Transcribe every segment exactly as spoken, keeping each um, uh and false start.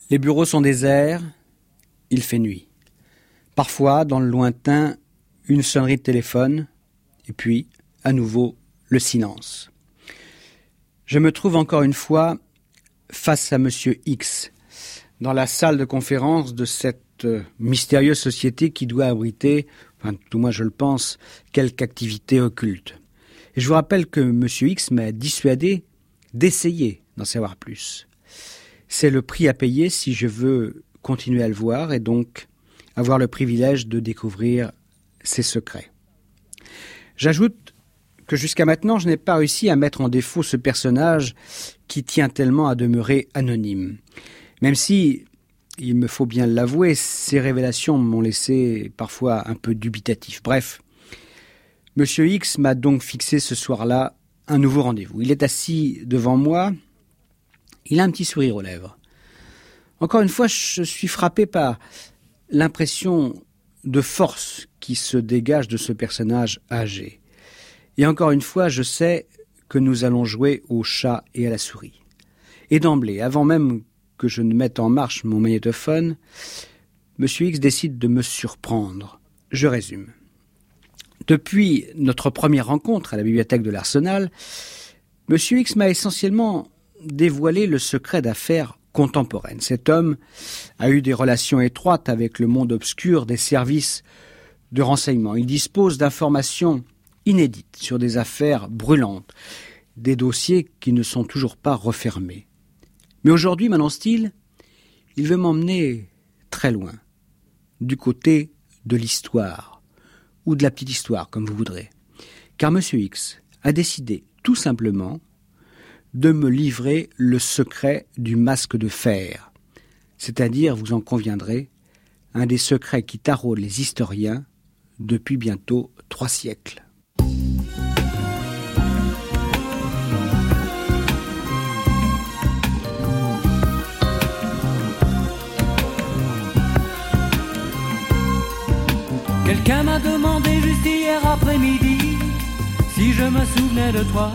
Les bureaux sont déserts, il fait nuit. Parfois, dans le lointain, une sonnerie de téléphone, et puis, à nouveau, le silence. Je me trouve encore une fois face à Monsieur X, dans la salle de conférence de cette euh, mystérieuse société qui doit abriter, enfin, tout moins je le pense, quelque activité occulte. Et je vous rappelle que Monsieur X m'a dissuadé d'essayer d'en savoir plus. C'est le prix à payer si je veux continuer à le voir et donc avoir le privilège de découvrir ses secrets. J'ajoute que jusqu'à maintenant, je n'ai pas réussi à mettre en défaut ce personnage qui tient tellement à demeurer anonyme. Même si, il me faut bien l'avouer, ces révélations m'ont laissé parfois un peu dubitatif. Bref, Monsieur X m'a donc fixé ce soir-là un nouveau rendez-vous. Il est assis devant moi, il a un petit sourire aux lèvres. Encore une fois, je suis frappé par l'impression de force qui se dégage de ce personnage âgé. Et encore une fois, je sais que nous allons jouer au chat et à la souris. Et d'emblée, avant même que je ne mette en marche mon magnétophone, Monsieur X décide de me surprendre. Je résume. Depuis notre première rencontre à la bibliothèque de l'Arsenal, Monsieur X m'a essentiellement dévoilé le secret d'affaires contemporaines. Cet homme a eu des relations étroites avec le monde obscur des services de renseignement. Il dispose d'informations inédites sur des affaires brûlantes, des dossiers qui ne sont toujours pas refermés. Mais aujourd'hui, m'annonce-t-il, il veut m'emmener très loin, du côté de l'histoire, ou de la petite histoire, comme vous voudrez. Car Monsieur X a décidé, tout simplement, de me livrer le secret du masque de fer, c'est-à-dire, vous en conviendrez, un des secrets qui taraudent les historiens depuis bientôt trois siècles. Quelqu'un m'a demandé juste hier après-midi si je me souvenais de toi.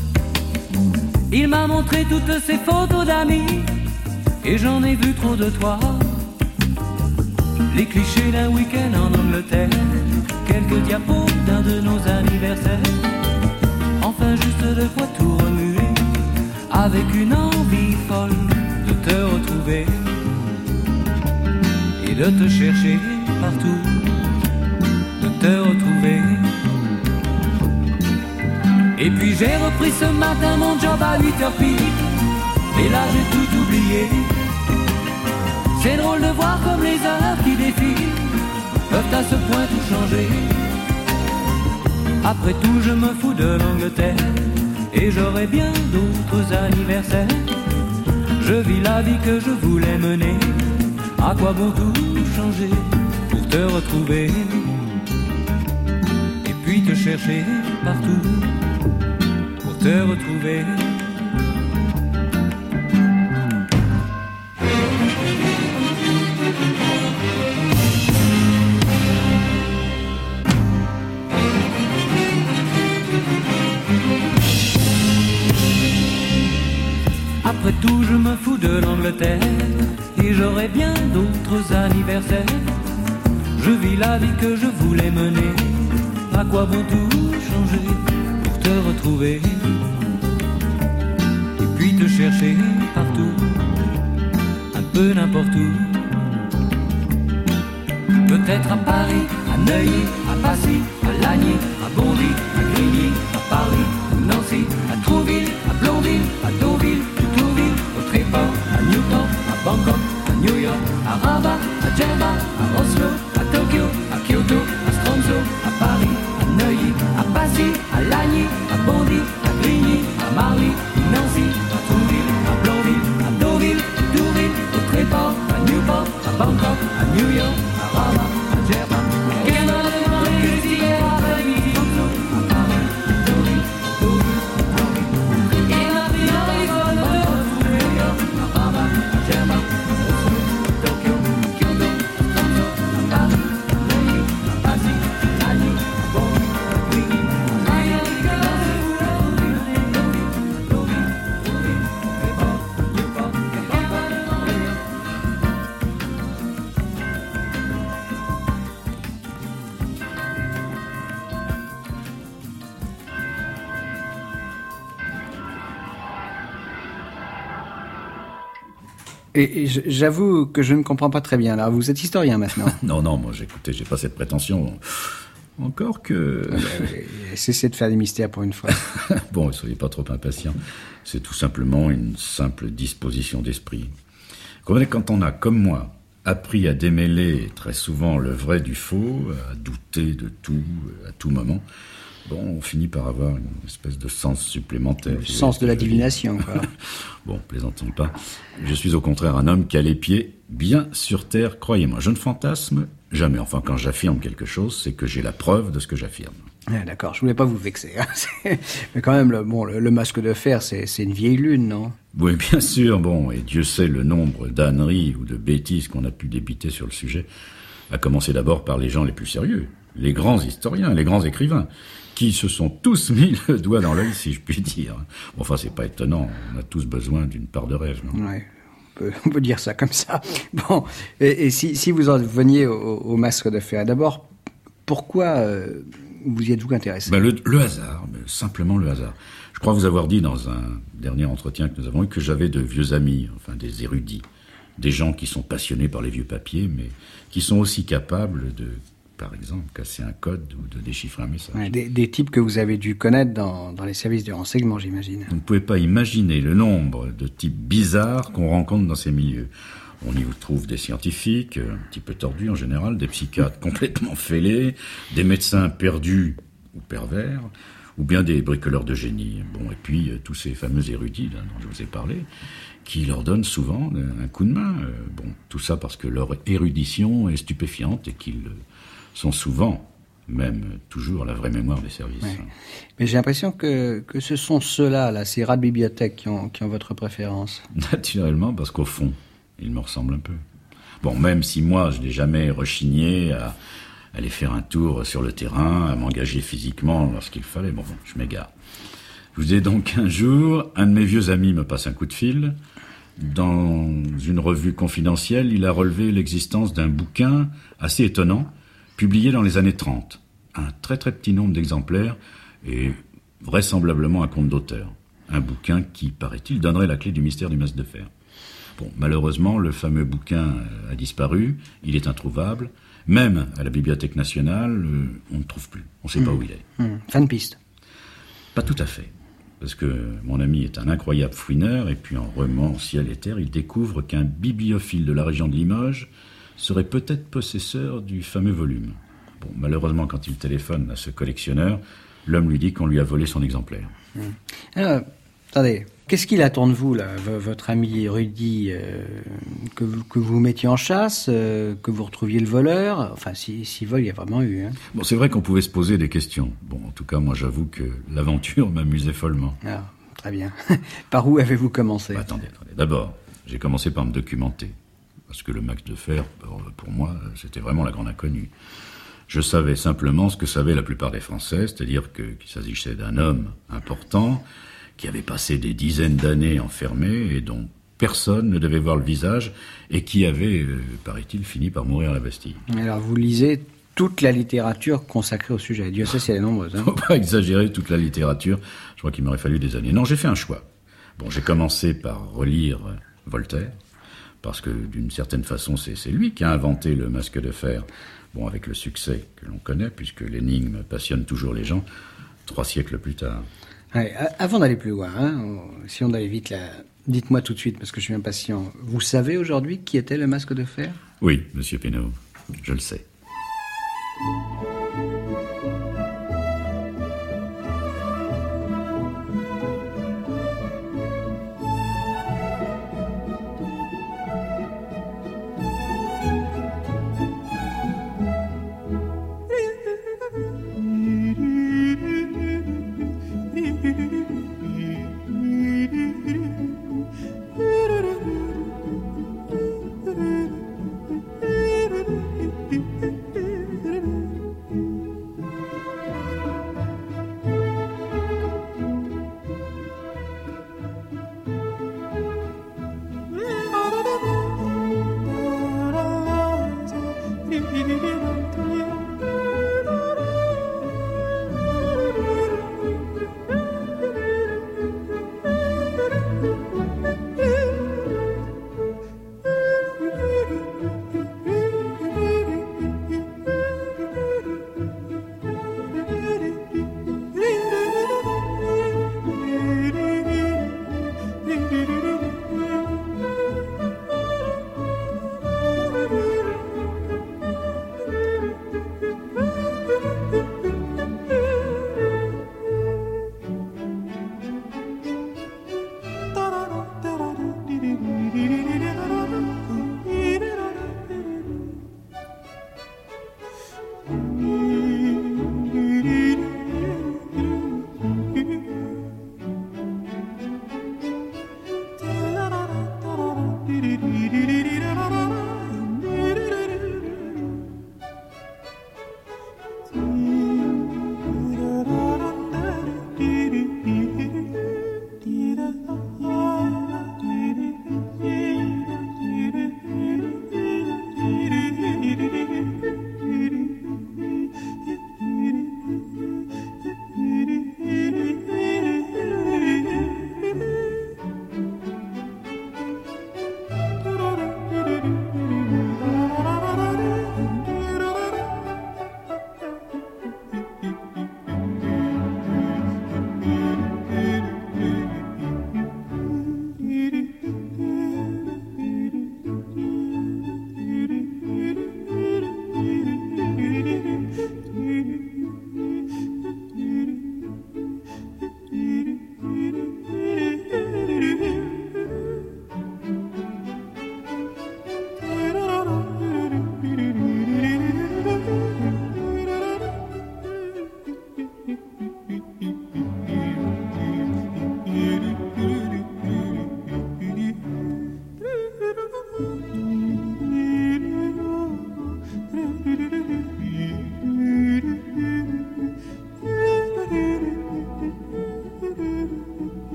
Il m'a montré toutes ses photos d'amis et j'en ai vu trop de toi. Les clichés d'un week-end en Angleterre, quelques diapos d'un de nos anniversaires. Enfin juste de quoi tout remuer, avec une envie folle de te retrouver et de te chercher partout, de te retrouver. Et puis j'ai repris ce matin mon job à huit heures pile, et là j'ai tout oublié. C'est drôle de voir comme les heures qui défilent peuvent à ce point tout changer. Après tout je me fous de l'Angleterre et j'aurai bien d'autres anniversaires. Je vis la vie que je voulais mener, à quoi bon tout changer pour te retrouver et puis te chercher partout pour te retrouver. Après tout je me fous de l'Angleterre et j'aurai bien d'autres anniversaires. Je vis la vie que je voulais mener, à quoi bon tout changer pour te retrouver et puis te chercher partout, un peu n'importe où. Peut-être à Paris, à Neuilly, à Passy, à Lagny, à Bondy, à Grigny, à Paris, à Nancy, à Trouville, à Blonville, à Deauville, Tourville, au Tréport, à Newton, à Bangkok, à New York, à Rabat, à Djerba, à Oslo, à Tokyo, à Kyoto, à Stromso, à Paris, à Neuilly, à Passy, à Lagny, à Bondy, à Grigny, à Marly, à Nancy, à Trouville, à Blonville, à Deauville, Tourville, au Tréport, à Newport, à Bangkok, à New York, à Rabat, à Djerba. Quelqu'un m'a demandé juste hier après-midi, à Paris, à Deauville, à Deauville, à Deauville. Il m'a pris dans les vols de retrouver à Rabat, à Djerba, à Oslo, à Tokyo, à Kyoto, à Stromso, à Paris, à Neuilly, à Passy, à Lagny, à Bondy, à Grigny, à Marly, à Nancy, à Trouville, à Deauville, à Deauville, à Deauville, à Tréport, à Newport, à Bangkok, à New York, à Et, et j'avoue que je ne comprends pas très bien. Là, vous êtes historien maintenant. Non, non, moi, écoutez, j'ai pas cette prétention. Encore que... Cessez de faire des mystères pour une fois. Bon, soyez pas trop impatient. C'est tout simplement une simple disposition d'esprit. Quand on a, comme moi, appris à démêler très souvent le vrai du faux, à douter de tout, à tout moment, bon, on finit par avoir une espèce de sens supplémentaire. Le sens de la divination, quoi. Bon, plaisantons pas. Je suis au contraire un homme qui a les pieds bien sur terre, croyez-moi. Je ne fantasme jamais. Enfin, quand j'affirme quelque chose, c'est que j'ai la preuve de ce que j'affirme. Ah, d'accord, je voulais pas vous vexer. Hein. Mais quand même, le, bon, le, le masque de fer, c'est, c'est une vieille lune, non? Oui, bien sûr. Bon, et Dieu sait le nombre d'âneries ou de bêtises qu'on a pu débiter sur le sujet, à commencer d'abord par les gens les plus sérieux, les grands historiens, les grands écrivains, qui se sont tous mis le doigt dans l'œil, si je puis dire. Bon, enfin, c'est pas étonnant. On a tous besoin d'une part de rêve, non? Ouais. On peut, on peut dire ça comme ça. Bon, et, et si, si vous en veniez au, au masque de fer, d'abord, pourquoi euh, vous y êtes-vous intéressé? Ben le, le hasard, simplement le hasard. Je crois vous avoir dit dans un dernier entretien que nous avons eu que j'avais de vieux amis, enfin des érudits, des gens qui sont passionnés par les vieux papiers, mais qui sont aussi capables de, par exemple, casser un code ou de déchiffrer un message. Ouais, des, des types que vous avez dû connaître dans, dans les services de renseignement, j'imagine. Vous ne pouvez pas imaginer le nombre de types bizarres qu'on rencontre dans ces milieux. On y trouve des scientifiques, un petit peu tordus en général, des psychiatres complètement fêlés, des médecins perdus ou pervers, ou bien des bricoleurs de génie. Bon, et puis euh, tous ces fameux érudits là, dont je vous ai parlé, qui leur donnent souvent un coup de main. Euh, bon, tout ça parce que leur érudition est stupéfiante et qu'ils euh, sont souvent, même toujours, à la vraie mémoire des services. Ouais. Mais j'ai l'impression que, que ce sont ceux-là, là, ces rats de bibliothèque qui ont, qui ont votre préférence. Naturellement, parce qu'au fond, ils me ressemblent un peu. Bon, même si moi, je n'ai jamais rechigné à aller faire un tour sur le terrain, à m'engager physiquement lorsqu'il fallait. Bon, bon, je m'égare. Je vous ai donc un jour, un de mes vieux amis me passe un coup de fil. Dans une revue confidentielle, il a relevé l'existence d'un bouquin assez étonnant, publié dans les années trente. Un très très petit nombre d'exemplaires et vraisemblablement un conte d'auteur. Un bouquin qui, paraît-il, donnerait la clé du mystère du masque de fer. Bon, malheureusement, le fameux bouquin a disparu, il est introuvable. Même à la Bibliothèque nationale, euh, on ne trouve plus. On ne sait mmh. pas où il est. Mmh. Fin de piste. Pas tout à fait. Parce que mon ami est un incroyable fouineur, et puis en remuant ciel et terre, il découvre qu'un bibliophile de la région de Limoges serait peut-être possesseur du fameux volume. Bon, malheureusement, quand il téléphone à ce collectionneur, l'homme lui dit qu'on lui a volé son exemplaire. Mmh. Alors, attendez, qu'est-ce qu'il attend de vous, là, v- votre ami érudit, euh, que, vous, que vous mettiez en chasse, euh, que vous retrouviez le voleur? Enfin, si, si vol, il y a vraiment eu. Hein. Bon, c'est vrai qu'on pouvait se poser des questions. Bon, en tout cas, moi, j'avoue que l'aventure m'amusait follement. Ah, très bien. Par où avez-vous commencé? Bah, Attendez, attendez. D'abord, j'ai commencé par me documenter. Parce que le masque de fer, pour moi, c'était vraiment la grande inconnue. Je savais simplement ce que savaient la plupart des Français, c'est-à-dire que, qu'il s'agissait d'un homme important, qui avait passé des dizaines d'années enfermé et dont personne ne devait voir le visage et qui avait, euh, paraît-il, fini par mourir à la Bastille. Alors, vous lisez toute la littérature consacrée au sujet. Dieu sait si elle est nombreuse. Hein. Faut pas exagérer toute la littérature. Je crois qu'il m'aurait fallu des années. Non, j'ai fait un choix. Bon, j'ai commencé par relire Voltaire, parce que d'une certaine façon, c'est, c'est lui qui a inventé le masque de fer. Bon, avec le succès que l'on connaît, puisque l'énigme passionne toujours les gens, trois siècles plus tard. Ouais, avant d'aller plus loin, hein, on, si on allait vite là, dites-moi tout de suite, parce que je suis impatient. Vous savez aujourd'hui qui était le masque de fer? Oui, monsieur Pénaud, je le sais.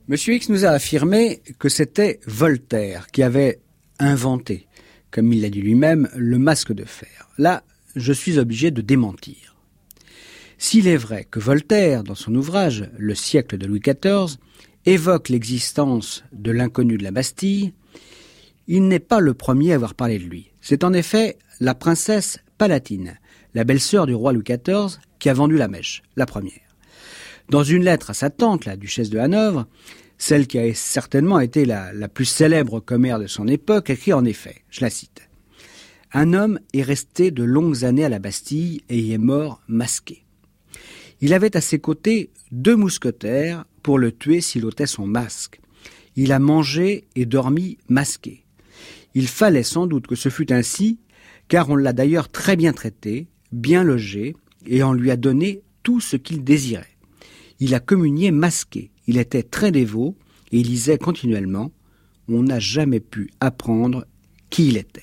Monsieur X nous a affirmé que c'était Voltaire qui avait inventé, comme il l'a dit lui-même, le masque de fer. Là, je suis obligé de démentir. S'il est vrai que Voltaire, dans son ouvrage « Le siècle de Louis quatorze », évoque l'existence de l'inconnu de la Bastille, il n'est pas le premier à avoir parlé de lui. C'est en effet la princesse Palatine, la belle-sœur du roi Louis quatorze, qui a vendu la mèche, la première. Dans une lettre à sa tante, la duchesse de Hanovre, celle qui a certainement été la, la plus célèbre commère de son époque, écrit en effet, je la cite, « Un homme est resté de longues années à la Bastille et y est mort masqué. Il avait à ses côtés deux mousquetaires pour le tuer s'il ôtait son masque. Il a mangé et dormi masqué. Il fallait sans doute que ce fût ainsi, car on l'a d'ailleurs très bien traité, bien logé, et on lui a donné tout ce qu'il désirait. Il a communié masqué, il était très dévot, et il lisait continuellement. On n'a jamais pu apprendre qui il était. »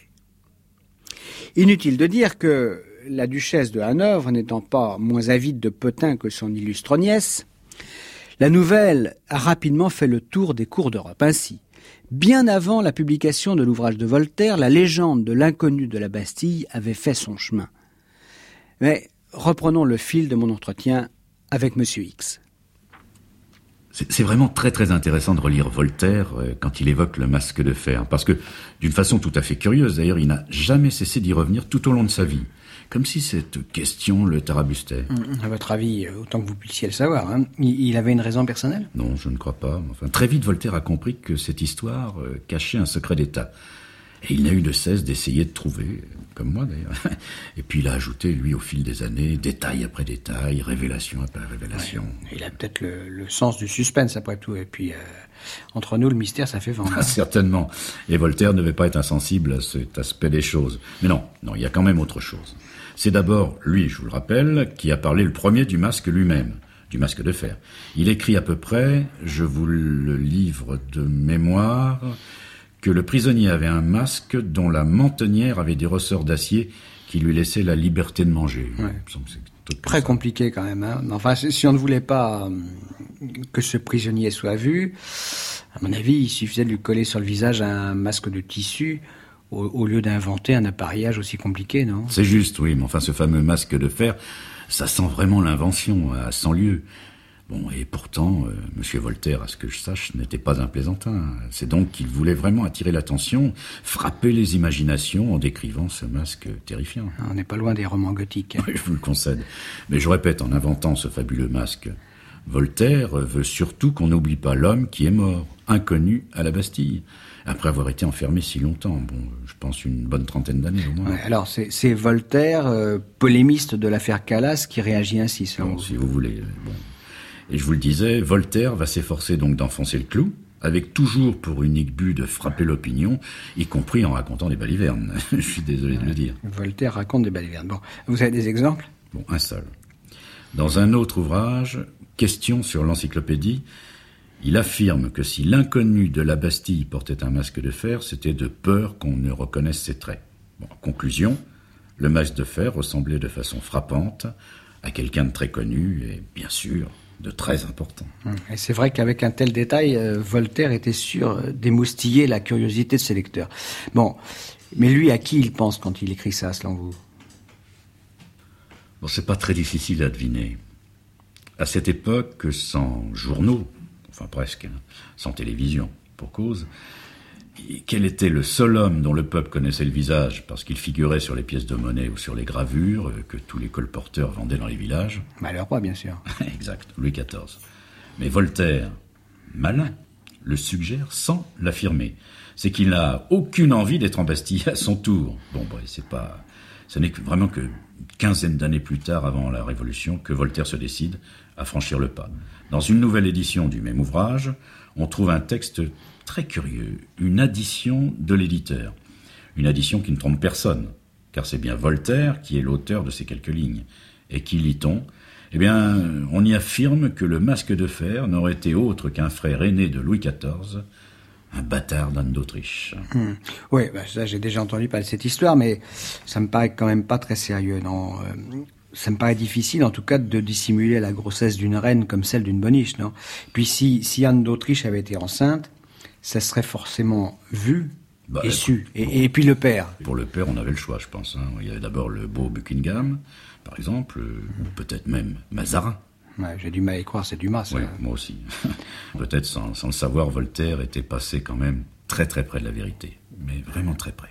Inutile de dire que la duchesse de Hanovre, n'étant pas moins avide de potin que son illustre nièce, la nouvelle a rapidement fait le tour des cours d'Europe. Ainsi, bien avant la publication de l'ouvrage de Voltaire, la légende de l'inconnu de la Bastille avait fait son chemin. Mais reprenons le fil de mon entretien avec Monsieur X. C'est, c'est vraiment très très intéressant de relire Voltaire euh, quand il évoque le masque de fer, parce que, d'une façon tout à fait curieuse d'ailleurs, il n'a jamais cessé d'y revenir tout au long de sa vie. Comme si cette question le tarabustait. À votre avis, autant que vous puissiez le savoir, hein, il avait une raison personnelle ? Non, je ne crois pas. Enfin, très vite, Voltaire a compris que cette histoire euh, cachait un secret d'État. Et il n'a eu de cesse d'essayer de trouver, comme moi d'ailleurs. Et puis il a ajouté, lui, au fil des années, détail après détail, révélation après révélation. Ouais, il a peut-être le, le sens du suspense après tout. Et puis, euh, entre nous, le mystère, ça fait vendre. Ah, certainement. Et Voltaire ne devait pas être insensible à cet aspect des choses. Mais non, non, il y a quand même autre chose. C'est d'abord lui, je vous le rappelle, qui a parlé le premier du masque lui-même, du masque de fer. Il écrit à peu près, je vous le livre de mémoire, que le prisonnier avait un masque dont la mentonnière avait des ressorts d'acier qui lui laissaient la liberté de manger. Ouais. C'est très compliqué quand même. Hein. Enfin, si on ne voulait pas que ce prisonnier soit vu, à mon avis, il suffisait de lui coller sur le visage un masque de tissu au, au lieu d'inventer un appareillage aussi compliqué, non ? C'est juste, oui, mais enfin, ce fameux masque de fer, ça sent vraiment l'invention à cent lieues. Bon, et pourtant, euh, Monsieur Voltaire, à ce que je sache, n'était pas un plaisantin. C'est donc qu'il voulait vraiment attirer l'attention, frapper les imaginations en décrivant ce masque terrifiant. On n'est pas loin des romans gothiques. Hein. Oui, je vous le concède. Mais je répète, en inventant ce fabuleux masque, Voltaire veut surtout qu'on n'oublie pas l'homme qui est mort, inconnu à la Bastille, après avoir été enfermé si longtemps. Bon, je pense une bonne trentaine d'années au moins. Ouais, alors, c'est, c'est Voltaire, euh, polémiste de l'affaire Calas, qui réagit ainsi, selon bon, vous. Si vous voulez, bon... Et je vous le disais, Voltaire va s'efforcer donc d'enfoncer le clou, avec toujours pour unique but de frapper l'opinion, y compris en racontant des balivernes. Je suis désolé de le dire. Voltaire raconte des balivernes. Bon, vous avez des exemples ? Bon, un seul. Dans un autre ouvrage, Question sur l'encyclopédie, il affirme que si l'inconnu de la Bastille portait un masque de fer, c'était de peur qu'on ne reconnaisse ses traits. Bon, conclusion, le masque de fer ressemblait de façon frappante à quelqu'un de très connu et, bien sûr, de très important. Et c'est vrai qu'avec un tel détail, euh, Voltaire était sûr d'émoustiller la curiosité de ses lecteurs. Bon, mais lui, à qui il pense quand il écrit ça, selon vous ? Bon, c'est pas très difficile à deviner. À cette époque, sans journaux, enfin presque, hein, sans télévision, pour cause, quel était le seul homme dont le peuple connaissait le visage, parce qu'il figurait sur les pièces de monnaie ou sur les gravures que tous les colporteurs vendaient dans les villages ? Bah, le roi, bien sûr. Exact, Louis quatorze. Mais Voltaire, malin, le suggère sans l'affirmer. C'est qu'il n'a aucune envie d'être en Bastille à son tour. Bon, bah, c'est pas... Ce n'est que vraiment que quinzaine d'années plus tard, avant la Révolution, que Voltaire se décide à franchir le pas. Dans une nouvelle édition du même ouvrage, on trouve un texte très curieux, une addition de l'éditeur. Une addition qui ne trompe personne, car c'est bien Voltaire qui est l'auteur de ces quelques lignes. Et qui lit-on ? Eh bien, on y affirme que le masque de fer n'aurait été autre qu'un frère aîné de Louis quatorze, un bâtard d'Anne d'Autriche. Mmh. Oui, bah ça, j'ai déjà entendu parler de cette histoire, mais ça me paraît quand même pas très sérieux. Non. ça me paraît difficile, en tout cas, de dissimuler la grossesse d'une reine comme celle d'une Boniche, non? Puis si, si Anne d'Autriche avait été enceinte, ça serait forcément vu Bah, et su. Et, et puis le père. Pour le père, on avait le choix, je pense. Hein. Il y avait d'abord le beau Buckingham, par exemple, euh, ou peut-être même Mazarin. Ouais, j'ai du mal à y croire, c'est Dumas. Oui, ça. moi aussi. Peut-être sans, sans le savoir, Voltaire était passé quand même très très près de la vérité. Mais vraiment très près.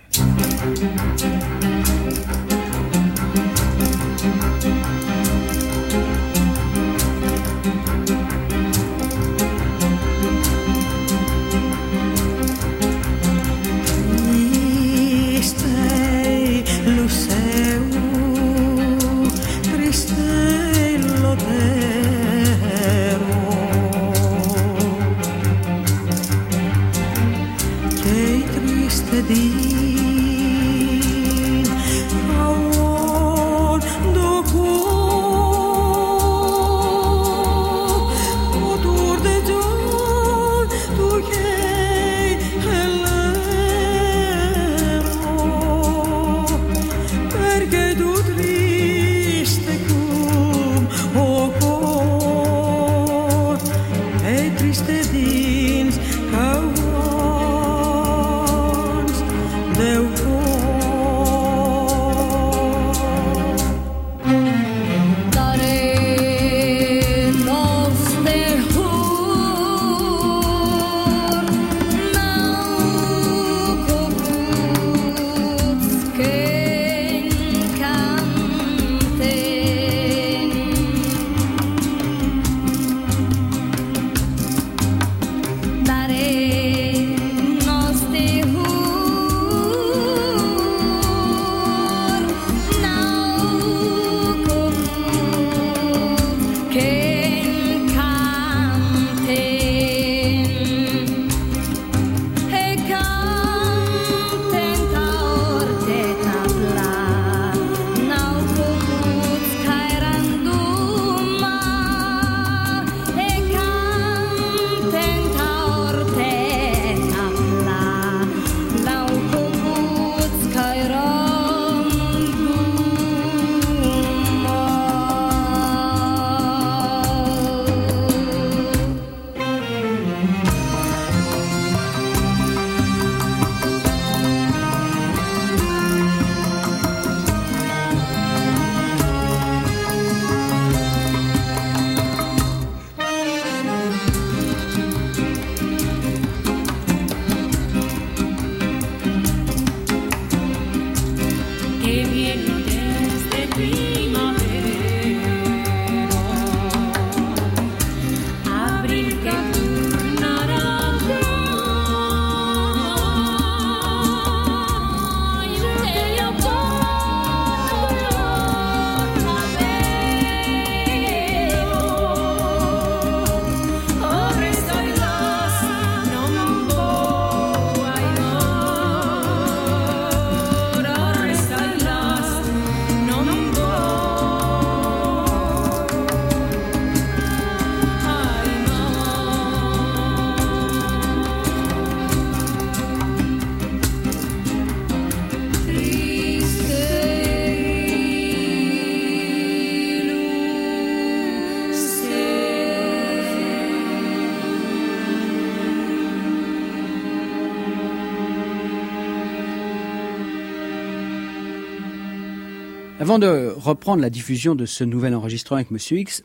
Avant de reprendre la diffusion de ce nouvel enregistrement avec Monsieur X,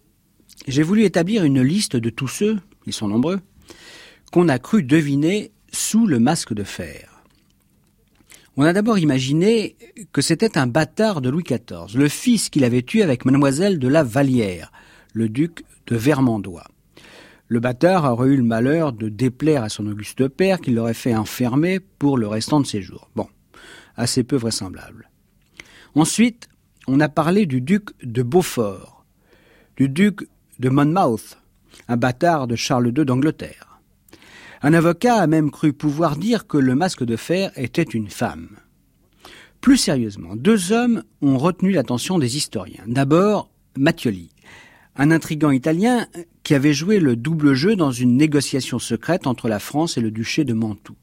j'ai voulu établir une liste de tous ceux, ils sont nombreux, qu'on a cru deviner sous le masque de fer. On a d'abord imaginé que c'était un bâtard de Louis quatorze, le fils qu'il avait tué avec mademoiselle de la Vallière, le duc de Vermandois. Le bâtard aurait eu le malheur de déplaire à son auguste père qui l'aurait fait enfermer pour le restant de ses jours. Bon, assez peu vraisemblable. Ensuite, on a parlé du duc de Beaufort, du duc de Monmouth, un bâtard de Charles deux d'Angleterre. Un avocat a même cru pouvoir dire que le masque de fer était une femme. Plus sérieusement, deux hommes ont retenu l'attention des historiens. D'abord, Mattioli, un intrigant italien qui avait joué le double jeu dans une négociation secrète entre la France et le duché de Mantoue.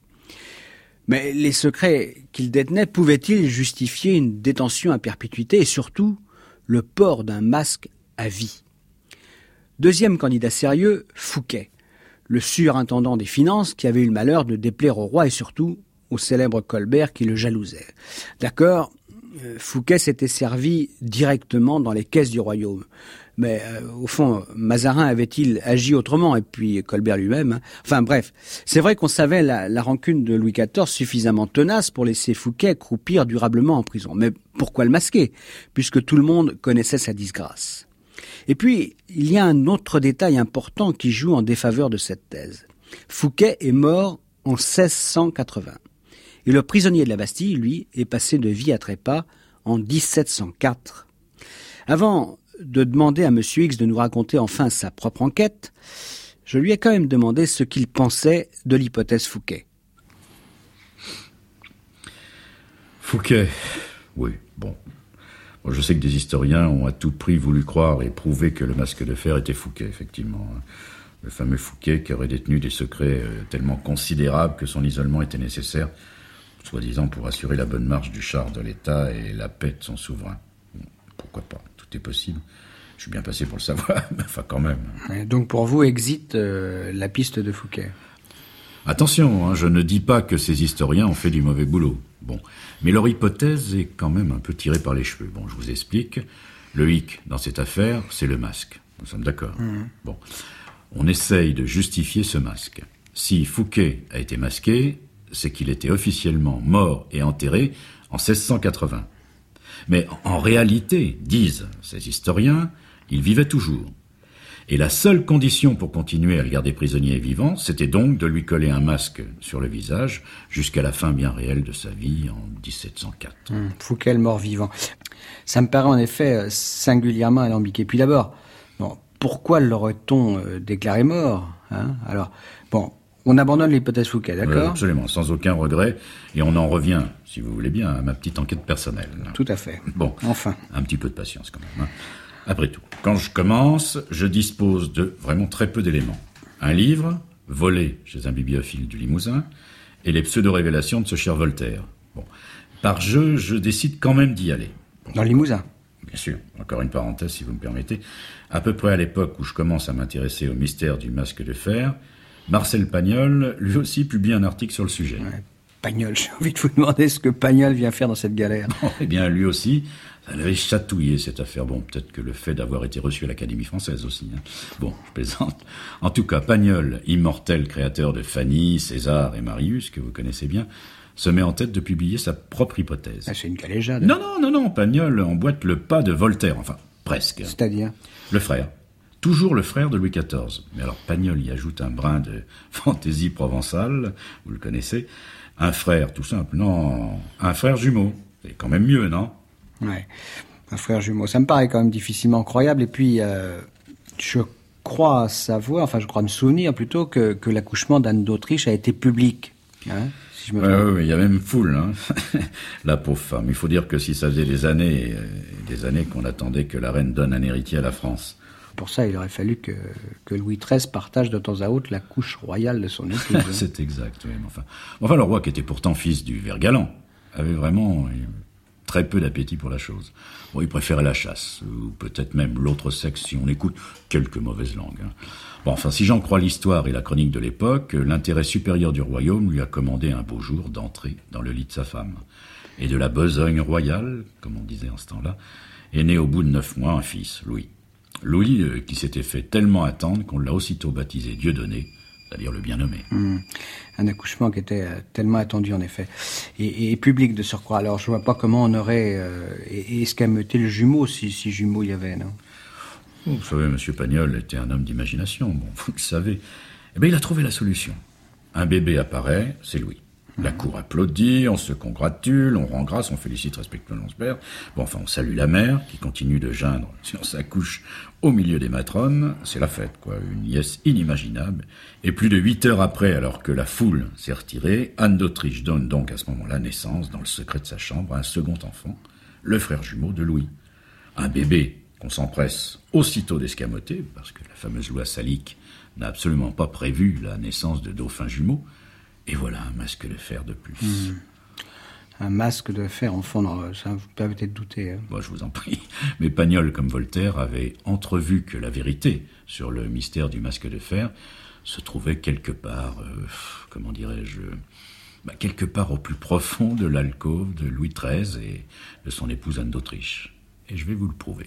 Mais les secrets qu'il détenait pouvaient-ils justifier une détention à perpétuité et surtout le port d'un masque à vie. Deuxième candidat sérieux, Fouquet, le surintendant des finances qui avait eu le malheur de déplaire au roi et surtout au célèbre Colbert qui le jalousait. D'accord, Fouquet s'était servi directement dans les caisses du royaume. Mais euh, au fond, Mazarin avait-il agi autrement? Et puis Colbert lui-même. Hein. Enfin bref, c'est vrai qu'on savait la, la rancune de Louis quatorze suffisamment tenace pour laisser Fouquet croupir durablement en prison. Mais pourquoi le masquer, puisque tout le monde connaissait sa disgrâce? Et puis, il y a un autre détail important qui joue en défaveur de cette thèse. Fouquet est mort en seize cent quatre-vingts. Et le prisonnier de la Bastille, lui, est passé de vie à trépas en dix-sept cent quatre. Avant de demander à M. X de nous raconter enfin sa propre enquête, je lui ai quand même demandé ce qu'il pensait de l'hypothèse Fouquet. Fouquet, oui, bon. Bon. Je sais que des historiens ont à tout prix voulu croire et prouver que le masque de fer était Fouquet, effectivement. Le fameux Fouquet qui aurait détenu des secrets tellement considérables que son isolement était nécessaire, soi-disant pour assurer la bonne marche du char de l'État et la paix de son souverain. Pourquoi pas? Tout est possible. Je suis bien passé pour le savoir, mais enfin quand même. Et donc pour vous, exit euh, la piste de Fouquet. Attention, hein, je ne dis pas que ces historiens ont fait du mauvais boulot. Bon, mais leur hypothèse est quand même un peu tirée par les cheveux. Bon, je vous explique. Le hic dans cette affaire, c'est le masque. Nous sommes d'accord. Mmh. Bon, on essaye de justifier ce masque. Si Fouquet a été masqué, c'est qu'il était officiellement mort et enterré en seize cent quatre-vingts. Mais en réalité, disent ces historiens, il vivait toujours. Et la seule condition pour continuer à le garder prisonnier vivant, c'était donc de lui coller un masque sur le visage jusqu'à la fin bien réelle de sa vie en dix-sept cent quatre. Mmh, Fouquet le mort-vivant. Ça me paraît en effet singulièrement alambiqué. Puis d'abord, bon, pourquoi l'aurait-on euh, déclaré mort, hein? Alors, bon, on abandonne l'hypothèse Fouquet, d'accord? Oui, absolument, sans aucun regret. Et on en revient, si vous voulez bien, à ma petite enquête personnelle. Tout à fait. Bon, enfin. Un petit peu de patience quand même. Hein. Après tout, quand je commence, je dispose de vraiment très peu d'éléments. Un livre, volé chez un bibliophile du Limousin, et les pseudo-révélations de ce cher Voltaire. Bon, par jeu, je décide quand même d'y aller. Bon, Dans le Limousin? Bien sûr. Encore une parenthèse, si vous me permettez. À peu près à l'époque où je commence à m'intéresser au mystère du masque de fer, Marcel Pagnol, lui aussi, publie un article sur le sujet. Ouais, Pagnol, j'ai envie de vous demander ce que Pagnol vient faire dans cette galère. Bon, eh bien, lui aussi, ça l'avait chatouillé, cette affaire. Bon, peut-être que le fait d'avoir été reçu à l'Académie française aussi. Hein. Bon, je plaisante. En tout cas, Pagnol, immortel créateur de Fanny, César et Marius, que vous connaissez bien, se met en tête de publier sa propre hypothèse. Ah, c'est une galéjade. Non, non, non, non, Pagnol emboîte le pas de Voltaire, enfin, presque. C'est-à-dire? Le frère. Toujours le frère de Louis quatorze. Mais alors Pagnol y ajoute un brin de fantaisie provençale, vous le connaissez. Un frère, tout simple, non, un frère jumeau. C'est quand même mieux, non? Ouais, un frère jumeau. Ça me paraît quand même difficilement croyable. Et puis, euh, je crois savoir, enfin je crois me souvenir plutôt que, que l'accouchement d'Anne d'Autriche a été public. Hein, si je me trompe. Oui, il y a même foule, hein. La pauvre femme. Il faut dire que si ça faisait des années, des années qu'on attendait que la reine donne un héritier à la France. Pour ça, il aurait fallu que, que Louis treize partage de temps à autre la couche royale de son épouse. C'est exact, oui. Mais enfin, enfin, le roi, qui était pourtant fils du Vert-Galant, avait vraiment très peu d'appétit pour la chose. Bon, il préférait la chasse, ou peut-être même l'autre sexe, si on écoute quelques mauvaises langues. Hein. Bon, enfin, si j'en crois l'histoire et la chronique de l'époque, l'intérêt supérieur du royaume lui a commandé un beau jour d'entrer dans le lit de sa femme. Et de la besogne royale, comme on disait en ce temps-là, est né au bout de neuf mois un fils, Louis. Louis, euh, qui s'était fait tellement attendre qu'on l'a aussitôt baptisé Dieudonné, c'est-à-dire le bien nommé. Mmh. Un accouchement qui était euh, tellement attendu, en effet. Et, et public de surcroît. Alors, je vois pas comment on aurait euh, escamoté le jumeau, si, si jumeau il y avait, non? Oh, vous savez, M. Pagnol était un homme d'imagination, bon, vous le savez. Eh bien, il a trouvé la solution. Un bébé apparaît, c'est Louis. La cour applaudit, on se congratule, on rend grâce, on félicite respectueusement son père. Bon, enfin, on salue la mère, qui continue de geindre sur sa couche au milieu des matrones. C'est la fête, quoi, une liesse inimaginable. Et plus de huit heures après, alors que la foule s'est retirée, Anne d'Autriche donne donc à ce moment-là naissance, dans le secret de sa chambre, à un second enfant, le frère jumeau de Louis. Un bébé qu'on s'empresse aussitôt d'escamoter, parce que la fameuse loi salique n'a absolument pas prévu la naissance de dauphins jumeaux. Et voilà un masque de fer de plus. Mmh. un masque de fer en fondre, ça vous peut peut-être douter. Hein. Bon, je vous en prie. Mais Pagnol, comme Voltaire, avait entrevu que la vérité sur le mystère du masque de fer se trouvait quelque part, euh, comment dirais-je, bah, quelque part au plus profond de l'alcôve de Louis treize et de son épouse Anne d'Autriche. Et je vais vous le prouver.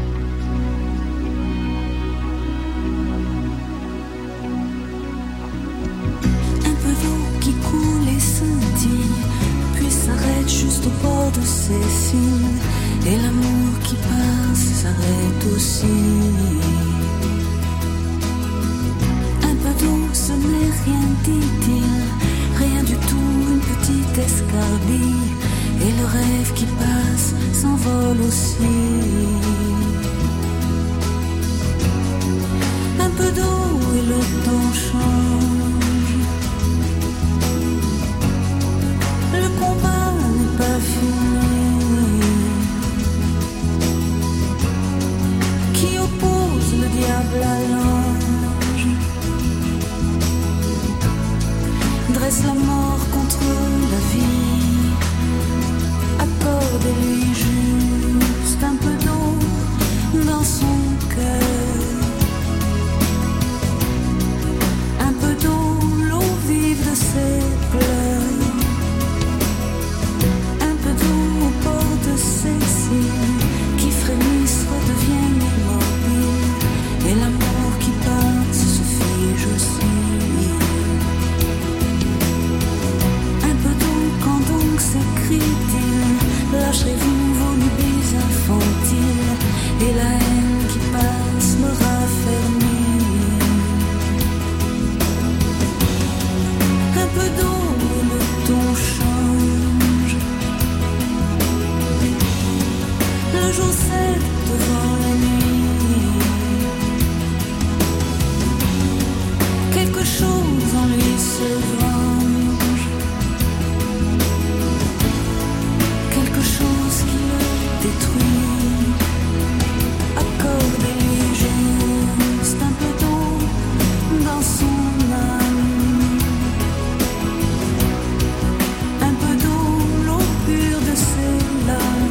S'arrête juste au bord de ses cils, et l'amour qui passe s'arrête aussi. Un peu d'eau, ce n'est rien, dit-il, rien du tout, une petite escarbille, et le rêve qui passe s'envole aussi. Un peu d'eau et le temps change. Le combat n'est pas fini. Qui oppose le diable à l'ange dresse la mort contre la vie. Accorde-lui juste un peu d'eau dans son cœur. Un peu d'eau, l'eau vive de ses pleurs. Qui frémissent redeviennent immobiles, et l'amour qui passe se fige aussi. Un peu d'eau, quand donc s'écrie-t-il, lâcherez-vous vos lubies infantiles, et la haine qui passe me raffermit. Un peu d'eau, le ton change. Le jour cède devant la nuit. Quelque chose en lui se venge. Quelque chose qui le détruit. Accordez-lui juste un peu d'eau dans son âme. Un peu d'eau, l'eau pure de ses larmes.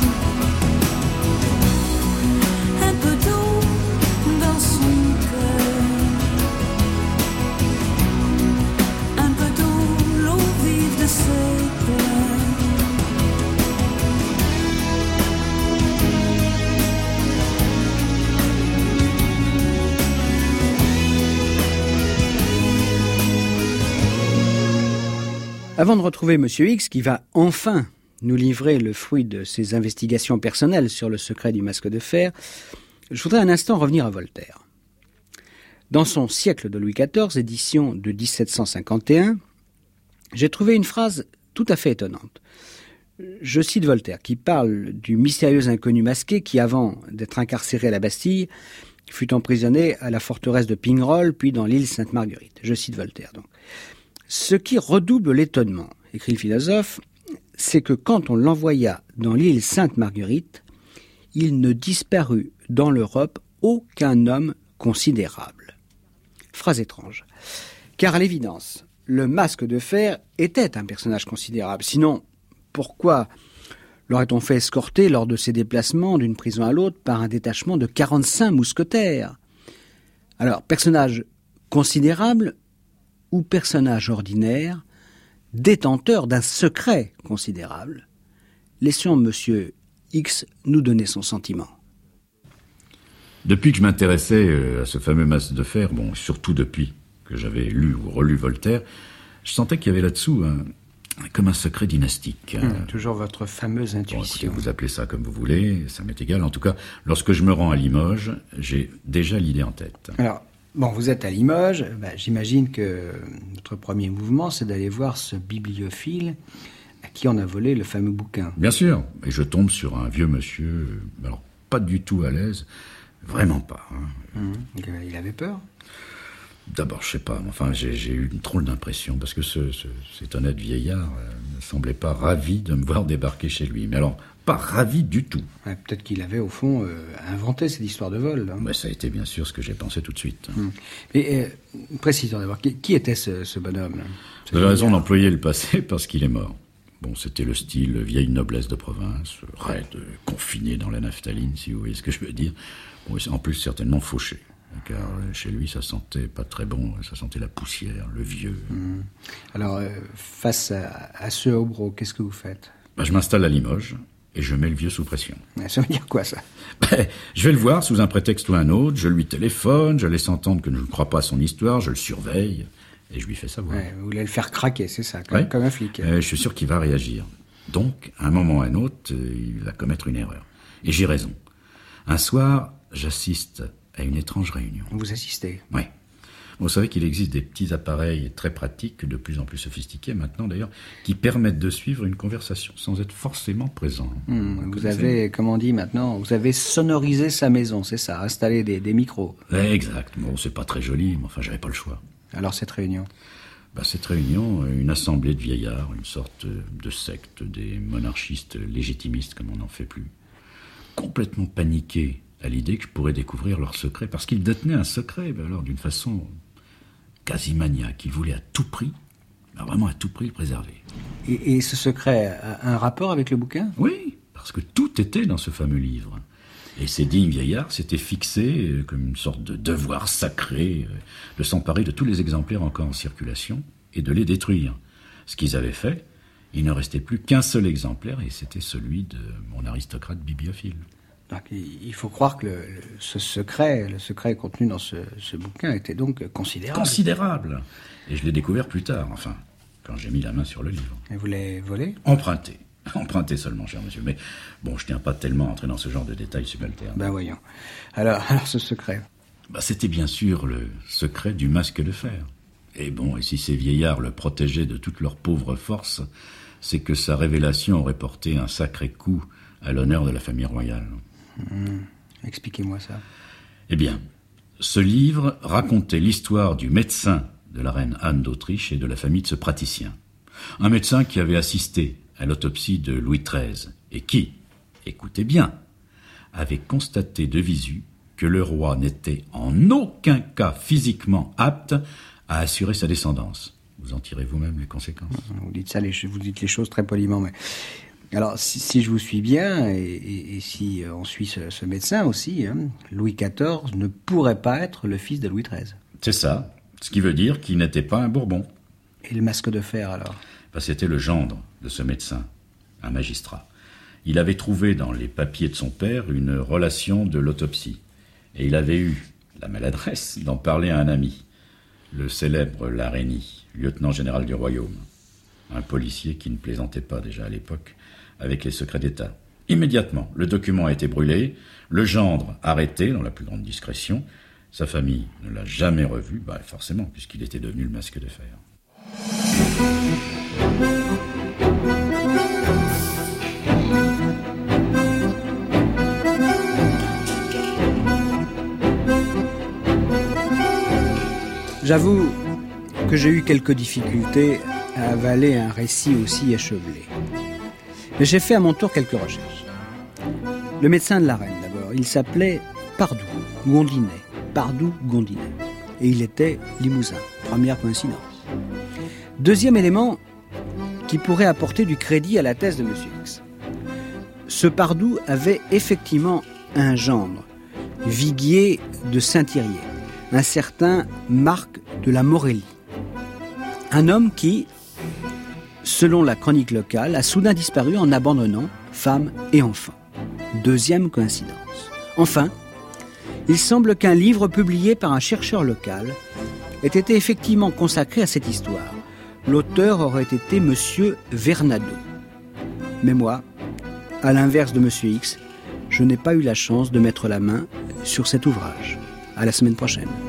Avant de retrouver Monsieur X, qui va enfin nous livrer le fruit de ses investigations personnelles sur le secret du masque de fer, je voudrais un instant revenir à Voltaire. Dans son Siècle de Louis quatorze, édition de dix-sept cent cinquante et un, j'ai trouvé une phrase tout à fait étonnante. Je cite Voltaire, qui parle du mystérieux inconnu masqué qui, avant d'être incarcéré à la Bastille, fut emprisonné à la forteresse de Pignerol, puis dans l'île Sainte-Marguerite. Je cite Voltaire, donc. Ce qui redouble l'étonnement, écrit le philosophe, c'est que quand on l'envoya dans l'île Sainte-Marguerite, il ne disparut dans l'Europe aucun homme considérable. Phrase étrange. Car à l'évidence, le masque de fer était un personnage considérable. Sinon, pourquoi l'aurait-on fait escorter lors de ses déplacements d'une prison à l'autre par un détachement de quarante-cinq mousquetaires ? Alors, personnage considérable ou personnage ordinaire, détenteur d'un secret considérable. Laissons Monsieur X nous donner son sentiment. Depuis que je m'intéressais à ce fameux masque de fer, bon, surtout depuis que j'avais lu ou relu Voltaire, je sentais qu'il y avait là-dessous un, comme un secret dynastique. Mmh, toujours votre fameuse intuition. Bon, écoutez, vous appelez ça comme vous voulez, ça m'est égal. En tout cas, lorsque je me rends à Limoges, j'ai déjà l'idée en tête. Alors, bon, vous êtes à Limoges, ben, j'imagine que notre premier mouvement, c'est d'aller voir ce bibliophile à qui on a volé le fameux bouquin. Bien sûr, et je tombe sur un vieux monsieur, alors pas du tout à l'aise, vraiment pas. Hein. Mmh. Il avait peur ? D'abord, je sais pas, enfin, j'ai, j'ai eu une drôle d'impression, parce que ce, ce, cet honnête vieillard euh, ne semblait pas ravi de me voir débarquer chez lui. Mais alors, pas ravi du tout. Ouais, peut-être qu'il avait, au fond, euh, inventé cette histoire de vol. Hein. Ouais, ça a été bien sûr ce que j'ai pensé tout de suite. Hum. Et euh, précisons d'abord, qui, qui était ce, ce bonhomme là, Vous avez raison d'employer le passé parce qu'il est mort. Bon, c'était le style vieille noblesse de province, raide, confiné dans la naphtaline, si vous voyez ce que je veux dire. Bon, en plus, certainement fauché, car chez lui, ça sentait pas très bon, ça sentait la poussière, le vieux. Mmh. Alors, euh, face à, à ce hobereau, qu'est-ce que vous faites ? Ben, je m'installe à Limoges et je mets le vieux sous pression. Ça veut dire quoi, ça ? Ben, je vais le voir sous un prétexte ou un autre, je lui téléphone, je laisse entendre que je ne crois pas à son histoire, je le surveille. Et je lui fais savoir. Ouais, vous voulez le faire craquer, c'est ça, comme, ouais. comme un flic. Euh, je suis sûr qu'il va réagir. Donc, à un moment ou à un autre, euh, il va commettre une erreur. Et j'ai raison. Un soir, j'assiste à une étrange réunion. Vous assistez ? Oui. Vous savez qu'il existe des petits appareils très pratiques, de plus en plus sophistiqués maintenant d'ailleurs, qui permettent de suivre une conversation sans être forcément présent. Mmh, vous avez, comme on dit maintenant, vous avez sonorisé sa maison, c'est ça, installé des, des micros. Exact. Bon, c'est pas très joli, mais enfin, j'avais pas le choix. Alors cette réunion ? Bah, cette réunion, une assemblée de vieillards, une sorte de secte des monarchistes légitimistes comme on n'en fait plus, complètement paniqués à l'idée que je pourrais découvrir leur secret, parce qu'ils détenaient un secret, bah, alors d'une façon quasi maniaque. Ils voulaient à tout prix, bah, vraiment à tout prix le préserver. Et, et ce secret a un rapport avec le bouquin ? Oui, parce que tout était dans ce fameux livre. Et ces dignes vieillards s'étaient fixés comme une sorte de devoir sacré de s'emparer de tous les exemplaires encore en circulation et de les détruire. Ce qu'ils avaient fait, il ne restait plus qu'un seul exemplaire et c'était celui de mon aristocrate bibliophile. Donc, il faut croire que le, le, ce secret, le secret contenu dans ce, ce bouquin était donc considérable. Considérable. Et je l'ai découvert plus tard, enfin, quand j'ai mis la main sur le livre. Et vous l'avez volé ? Emprunté. Emprunté seulement, cher monsieur. Mais bon, je tiens pas tellement à entrer dans ce genre de détails subalternes. Ben voyons. Alors, alors ce secret bah, c'était bien sûr le secret du masque de fer. Et bon, et si ces vieillards le protégeaient de toute leur pauvre force, c'est que sa révélation aurait porté un sacré coup à l'honneur de la famille royale. Mmh. Expliquez-moi ça. Eh bien, ce livre racontait l'histoire du médecin de la reine Anne d'Autriche et de la famille de ce praticien. Un médecin qui avait assisté à l'autopsie de Louis treize, et qui, écoutez bien, avait constaté de visu que le roi n'était en aucun cas physiquement apte à assurer sa descendance. Vous en tirez vous-même les conséquences. Vous dites ça, les, vous dites les choses très poliment, mais... Alors, si, si je vous suis bien, et, et, et si on suit ce, ce médecin aussi, hein, Louis quatorze ne pourrait pas être le fils de Louis treize. C'est ça, ce qui veut dire qu'il n'était pas un Bourbon. Et le masque de fer, alors ? Ben, c'était le gendre de ce médecin, un magistrat. Il avait trouvé dans les papiers de son père une relation de l'autopsie. Et il avait eu la maladresse d'en parler à un ami, le célèbre Larénie, lieutenant général du royaume. Un policier qui ne plaisantait pas déjà à l'époque avec les secrets d'État. Immédiatement, le document a été brûlé, le gendre arrêté dans la plus grande discrétion. Sa famille ne l'a jamais revu, bah forcément, puisqu'il était devenu le masque de fer. J'avoue que j'ai eu quelques difficultés à avaler un récit aussi échevelé. Mais j'ai fait à mon tour quelques recherches. Le médecin de la reine, d'abord, il s'appelait Pardou, Gondinet. Pardou Gondinet. Et il était limousin. Première coïncidence. Deuxième élément qui pourrait apporter du crédit à la thèse de M. X. Ce Pardou avait effectivement un gendre, viguier de Saint-Thirier, un certain Marc de la Morellie. Un homme qui, selon la chronique locale, a soudain disparu en abandonnant femme et enfants. Deuxième coïncidence. Enfin, il semble qu'un livre publié par un chercheur local ait été effectivement consacré à cette histoire. L'auteur aurait été Monsieur Vernado. Mais moi, à l'inverse de Monsieur X, je n'ai pas eu la chance de mettre la main sur cet ouvrage. À la semaine prochaine.